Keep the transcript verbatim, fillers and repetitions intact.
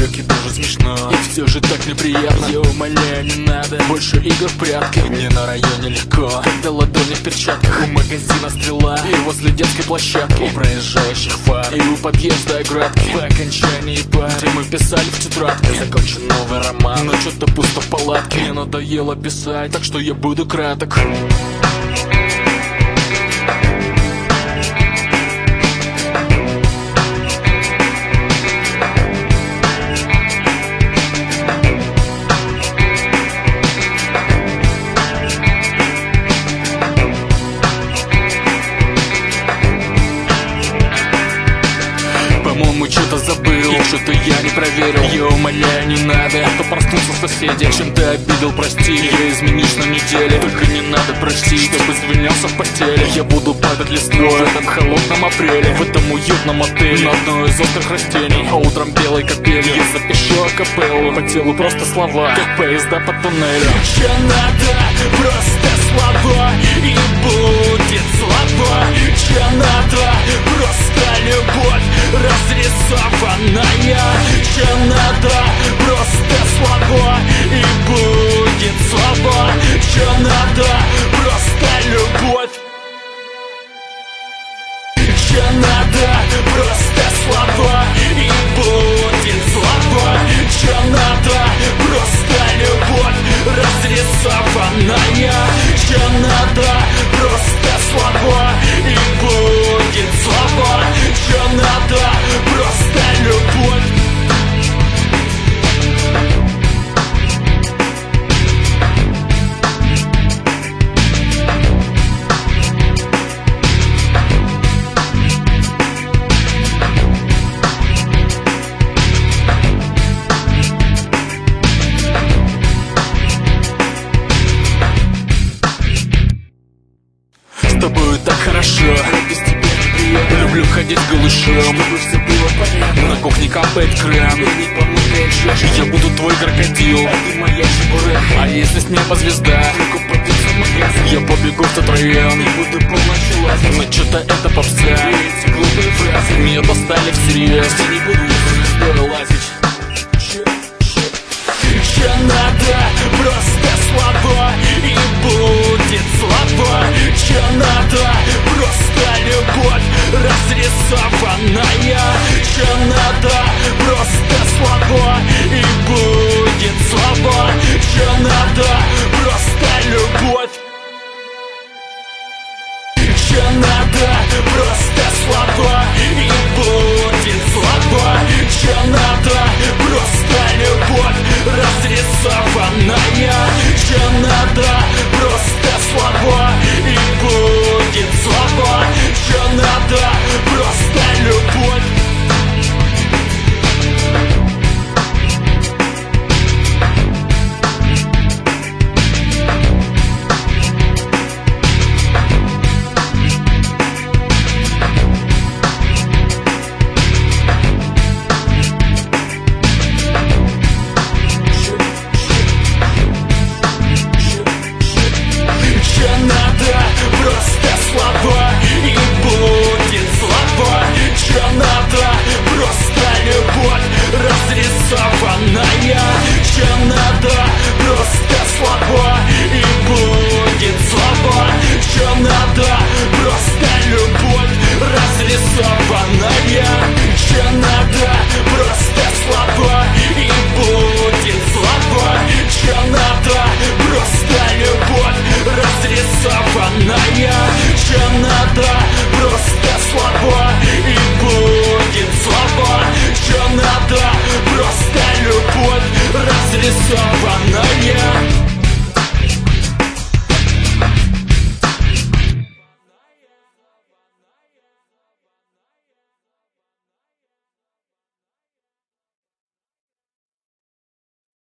далекий, даже смешно. И все же так неприятно. Я умоляю, не надо больше игр в прятки. Мне на районе легко, когда ладони в перчатках. У магазина стрела и возле детской площадки, у проезжающих фар и у подъезда оградки. По окончании пары мы писали в тетрадке. Закончен новый роман, но что-то пусто в палатке. Мне надоело писать, так что я буду краток. По-моему, что-то забыл, что-то я не проверил. Я умоляю, не надо, а то проснутся соседи. Чем ты обидел, прости, я изменюсь на неделе. Только не надо простить, чтобы извинялся в постели. Я буду падать листвой в этом холодном апреле, в этом уютном отеле, на одно из острых растений. А утром белой капелью я запишу акапеллу. По телу просто слова, как поезда по туннелю. Че надо, просто слова, и будет слава. Че надо, просто любовь разрисованная. Че надо, просто слова, и будет слава. Че надо, просто любовь. Че надо, просто слова, и будет слава. Че надо, просто любовь разрисованная. Че надо, просто слова, и будет слава. Че надо, просто любовь. С тобой так хорошо, без тебя неприятно. Люблю ходить голышом, чтобы все было понятно. На кухне капает кран, не помогает чаще. Я буду твой крокодил, а ты моя чебуреха. А если с неба звезда, я побегу в тот район и буду полночи лазить. Но что-то это попса, и эти глупые фразы меня достали всерьез. Я не буду за звездой лазить. Че надо, просто слова, и будет слава. Че надо, просто любовь разрисованная. Че надо, просто слова, и будет слава. Че надо, просто любовь. Че надо, просто слова, и будет слава. Че надо, просто любовь разрисованная. Че надо, просто слова, и будет слава. Че надо, просто любовь. Разрисованная. Че надо, просто слова, и будет слава. Че надо, просто любовь разрисованная. Че надо, просто слова, и будет слава. Че надо, просто любовь разрисованная. Че надо, просто слова, и будет слава. Че надо, просто любовь разрисованная.